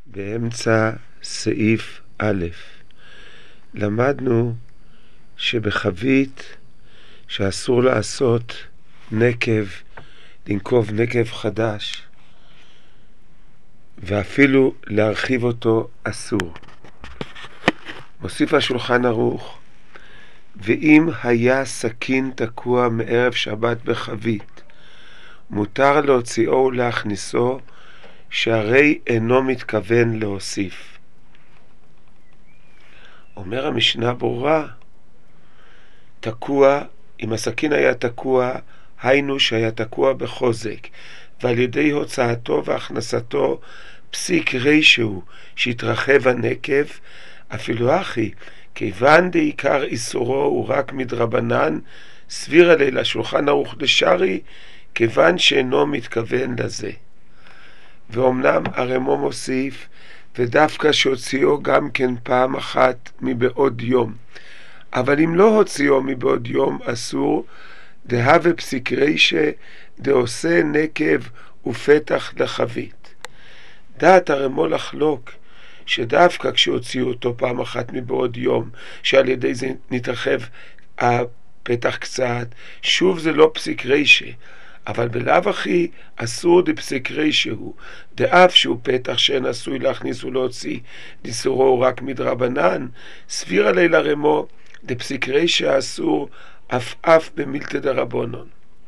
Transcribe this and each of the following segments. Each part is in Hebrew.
באמצע סעיף א', למדנו שבחבית שאסור לעשות נקב, לנקוב נקב חדש, ואפילו להרחיב אותו אסור. מוסיף השולחן ערוך, ואם היה סכין תקוע מערב שבת בחבית, מותר להוציאו ולהכניסו, שהרי אינו מתכוון להוסיף. אומר המשנה ברורה, תקוע, אם הסכין היה תקוע, היינו שהיה תקוע בחוזק, ועל ידי הוצאתו והכנסתו פסיק רישהו שהתרחב הנקב, אפילו אחי, כיוון דעיקר איסורו הוא רק מדרבנן, סביר עלי לשולחן ערוך דשרי, כיוון שאינו מתכוון לזה. ואומנם הרמו מוסיף, ודווקא שהוציאו גם כן פעם אחת מבעוד יום. אבל אם לא הוציאו מבעוד יום אסור, דהווה פסיק רישה, דעושה נקב ופתח לחבית. דעת הרמו לחלוק, שדווקא כשהוציאו אותו פעם אחת מבעוד יום, שעל ידי זה נתרחב הפתח קצת, שוב זה לא פסיק רישה, אבל בלאו הכי אסור דפסיק רישה הוא, דאף שהוא פתח שאין עשוי להכניס ולהוציא, דיסורו רק מדרבנן, סביר עלי לרמו, דפסיק רישה אסור, אף במילתא דרבנן.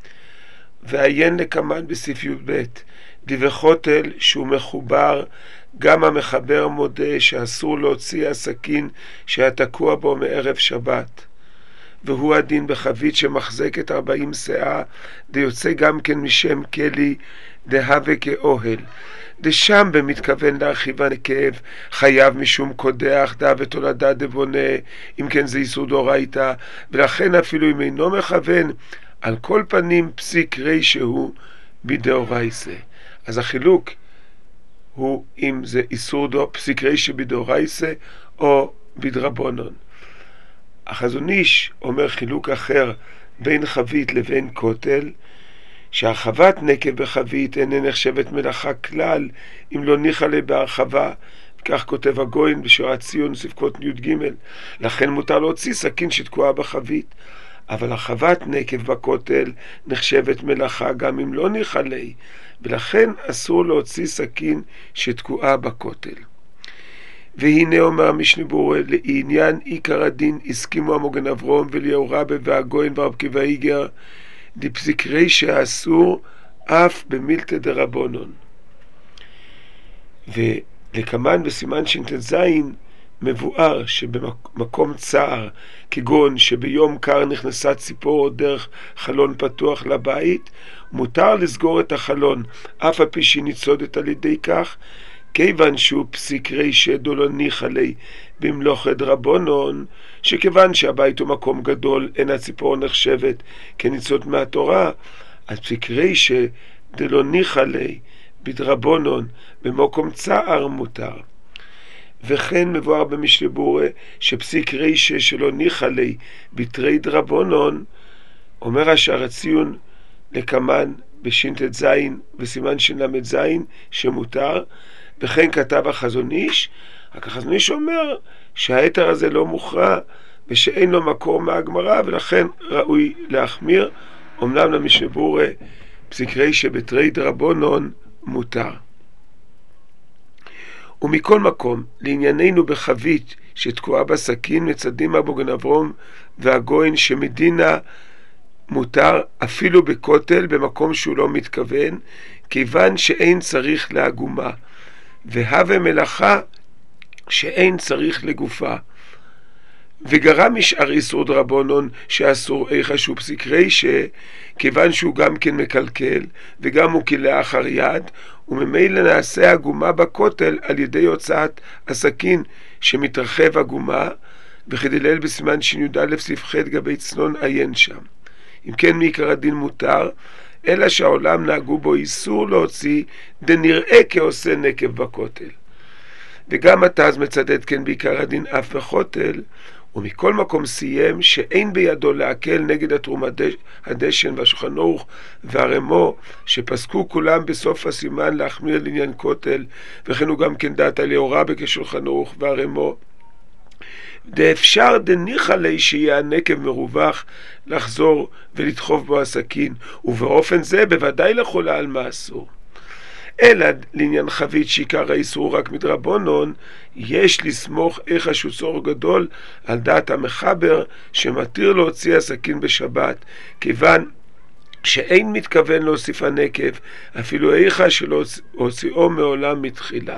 ועיין לקמן בסעיף י"ב, דבחותל שהוא מחובר, גם המחבר מודה שאסור להוציא הסכין שהיה תקוע בו מערב שבת. והוא הדין בחבית שמחזקת 40 שאה, דיוצא גם כן משם כלי, דהווה כאוהל. דשם במתכוון להרחיב הנקב, חייב משום קודח, דהווה תולדה דבונה, אם כן זה איסור דאורייתא, ולכן אפילו אם אינו מכוון, על כל פנים פסיק רישה הוא בדאורייתא. אז החילוק הוא אם זה איסור פסיק רישה בדאורייתא או בדרבנן. החזון איש אומר חילוק אחר בין חבית לבין כותל, שהרחבת נקב בחבית אינה נחשבת מלאכה כלל אם לא ניחלה בהרחבה, כך כותב הגויין בשורת ציון ספקות י"ג. לכן מותר להוציא סכין שתקועה בחבית, אבל הרחבת נקב בכותל נחשבת מלאכה גם אם לא ניחלה, ולכן אסור להוציא סכין שתקועה בכותל. והנה אומר המשנה ברורה, לעניין עיקר הדין הסכימו המוגן אברום ואליהו רבה והגויין ורב עקיבא איגר, דפסיק רישה אסור אף במילתא דרבנן. ולקמן בסימן שט"ז מבואר שבמקום צער, כגון שביום קר נכנסה ציפור דרך חלון פתוח לבית, מותר לסגור את החלון, אף על פי שהיא ניצודת על ידי כך, כיוון שהוא פסיק רישה דלא ניחלה במלאכה דרבנן, שכיוון שהבית הוא מקום גדול, אין הציפור נחשבת כניצוד מהתורה, אז פסיק רישה דלא ניחלה בדרבנן במקום צער מותר. וכן מבואר במשנה ברורה שפסיק רישה שלא ניחלה בתרי דרבנן, אומר השער הציון לקמן בשט"ז וסימן של"ז שמותר. וכן כתב החזון איש, רק החזון איש אומר שהיתר הזה לא מוכרע ושאין לו מקור מהגמרא, ולכן ראוי להחמיר. אומנם למשנה ברורה פסיק רישה בתרי דרבנן מותר. ומכל מקום, לענייננו בחבית שתקועה בסכין, מצדים המוגן אברום והגויין שמדינה מותר אפילו בכותל במקום שהוא לא מתכוון, כיוון שאין צריך לעגומה, והווה מלאכה שאין צריך לגופה. וגרם משאר איסור דרבנן שאסור איכה שהוא פסיק רישה, כיוון שהוא גם כן מקלקל וגם הוא כלאחר יד, וממילא נעשה עגומה בכותל על ידי הוצאת הסכין שמתרחב עגומה, וכדלל בסימן שי"א סעיף ח' גבי צנון עיין שם. אם כן מעיקר הדין מותר, אלא שהעולם נהגו בו איסור להוציא דנראה כעושה נקב בכותל. וגם התז מצדד כן בעיקר הדין אף בכותל, ומכל מקום סיים שאין בידו להקל נגד התרום הדשן והשולחן ערוך והרמו, שפסקו כולם בסוף הסימן להחמיר לעניין כותל, וכן הוא גם כן דעת הליאורה בכשולחן ערוך והרמו. דאפשר דניחא ליה שיהיה הנקב מרווח לחזור ולדחוף בו הסכין, ובאופן זה בוודאי לכל העלמא אסור. אלא לעניין חבית שעיקר האיסור רק מדרבנן, יש לסמוך איך השוצור גדול על דעת המחבר שמתיר להוציא הסכין בשבת, כיוון שאין מתכוון להוסיף הנקב אפילו איכה שלא הוציאו מעולם מתחילה.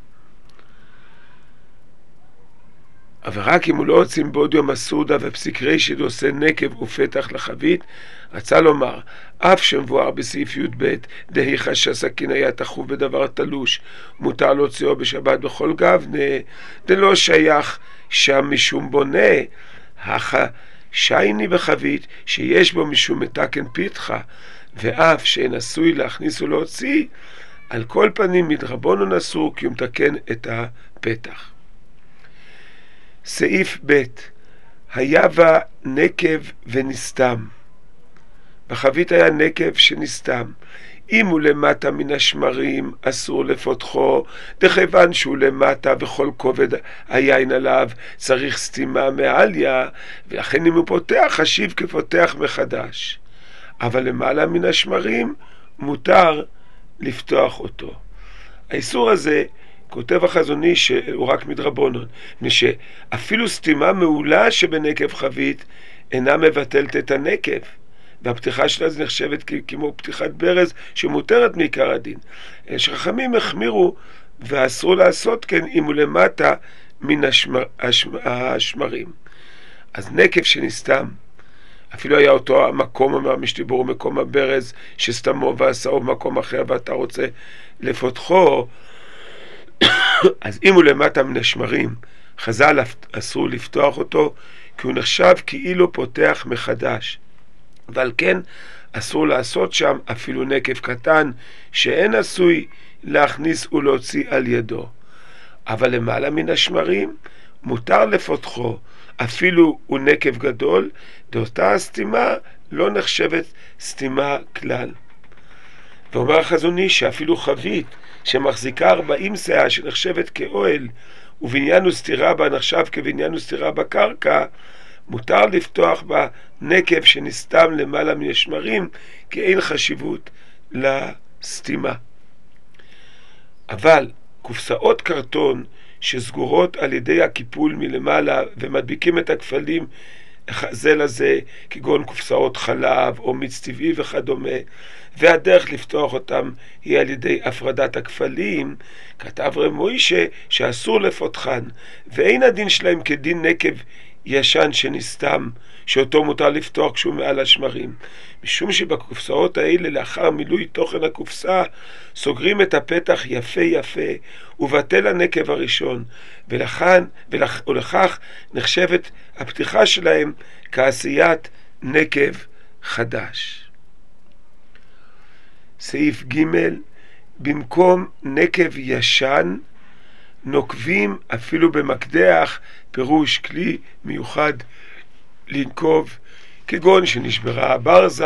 אבל רק אם הוא לא הוציא מבודיו מסעודה ופסיק רשת עושה נקב ופתח לחבית, רצה לומר, אף שמבואר בסעיף י"ב דהיכה שהסכין היה תחוב בדבר תלוש, מותר להוציאו בשבת בכל גבנה, דלא שייך שם משום בונה, הכה שייני בחבית שיש בו משום מתקן פיתחה, ואף שאין עשוי להכניס ולהוציא, על כל פנים מדרבנן אסור כי הוא מתקן את הפתח. סעיף ב' היה בה נקב ונסתם. בחבית היה נקב שנסתם. אם הוא למטה מן השמרים אסור לפותחו, דכיוון שהוא למטה וכל כובד היין עליו צריך סתימה מעליה, ולכן אם הוא פותח חשיב כפותח מחדש. אבל למעלה מן השמרים מותר לפתוח אותו. האיסור הזה, כותב החזוני שהוא רק מדרבנן, שאפילו סתימה מעולה שבנקב חבית אינה מבטלת את הנקב, והפתיחה שלה זה נחשבת כמו פתיחת ברז שמותרת מעיקר הדין. שחכמים החמירו ואסרו לעשות כן אם הוא למטה מן השמרים. אז נקב שנסתם, אפילו היה אותו המקום, אומר משתיבור, מקום הברז שסתמו ועשאו במקום אחר ואתה רוצה לפותחו, אז אם הוא למטה מן השמרים, חז"ל אסור לפתוח אותו, כי הוא נחשב כאילו פותח מחדש. ועל כן אסור לעשות שם אפילו נקב קטן, שאין עשוי להכניס ולהוציא על ידו. אבל למעלה מן השמרים, מותר לפותחו, אפילו הוא נקב גדול, דאותה הסתימה לא נחשבת סתימה כלל. ואומר החזוני שאפילו חבית, שמחזיקה 40 שאה שנחשבת כאוהל, ובניין וסתירה בה נחשב כבניין וסתירה בקרקע, מותר לפתוח בה נקב שנסתם למעלה מן השמרים, כי אין חשיבות לסתימה. אבל קופסאות קרטון שסגורות על ידי הקיפול מלמעלה ומדביקים את הכפלים זה לזה, כגון קופסאות חלב או מיץ טבעי וכדומה, והדרך לפתוח אותם היא על ידי הפרדת הכפלים, כתב רב מוישה שאסור לפותחן, ואין הדין שלהם כדין נקב ישן שנסתם, שאותו מותר לפתוח כשהוא מעל השמרים, משום שבקופסאות האלה לאחר מילוי תוכן הקופסה סוגרים את הפתח יפה יפה ובטל הנקב הראשון, ולכך נחשבת הפתיחה שלהם כעשיית נקב חדש. סעיף ג' במקום נקב ישן נוקבים אפילו במקדח, פירוש כלי מיוחד לנקוב, כגון שנשברה הברזה.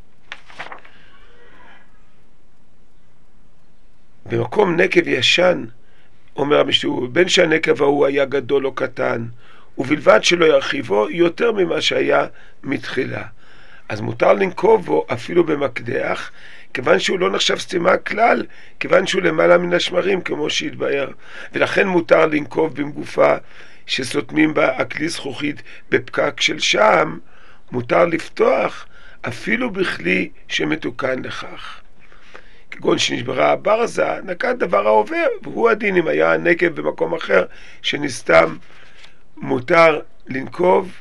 במקום נקב ישן, אומר המשתיבור, בין שהנקב ההוא היה גדול או קטן, ובלבד שלא ירחיבו יותר ממה שהיה מתחילה, אז מותר לנקוב בו אפילו במקדח, כיוון שהוא לא נחשב סתימה כלל, כיוון שהוא למעלה מן השמרים כמו שהתבאר, ולכן מותר לנקוב במגופה שסותמים בה הכלי זכוכית בפקק של שם, מותר לפתוח אפילו בכלי שמתוקן לכך. כגון שנשברה הברזה, נקט דבר העובר, והוא הדין. אם היה הנקב במקום אחר שנסתם, מותר לנקוב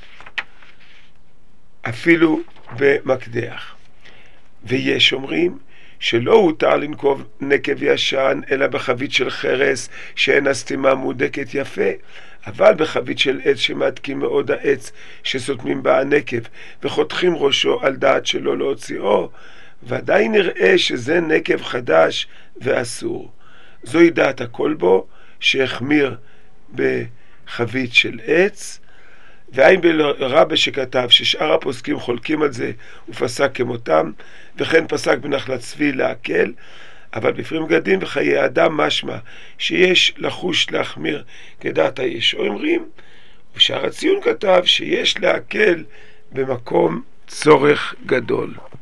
אפילו במקדח. ויש אומרים שלא הותר לנקוב נקב ישן אלא בחבית של חרס שאין הסתימה מודקת יפה, אבל בחבית של עץ שמתקים מאוד העץ שסותמים בה הנקב וחותכים ראשו על דעת שלא להוציאו, ודאי נראה שזה נקב חדש ואסור. זוהי דעת הכל בו שהחמיר בחבית של עץ, ואין ברבה שכתב ששאר הפוסקים חולקים על זה ופסק כמותם, וכן פסק בנחלת צבי להקל, אבל בפרי מגדים וחיי אדם משמע שיש לחוש להחמיר כדעת היש אומרים, ושאר הציון כתב שיש להקל במקום צורך גדול.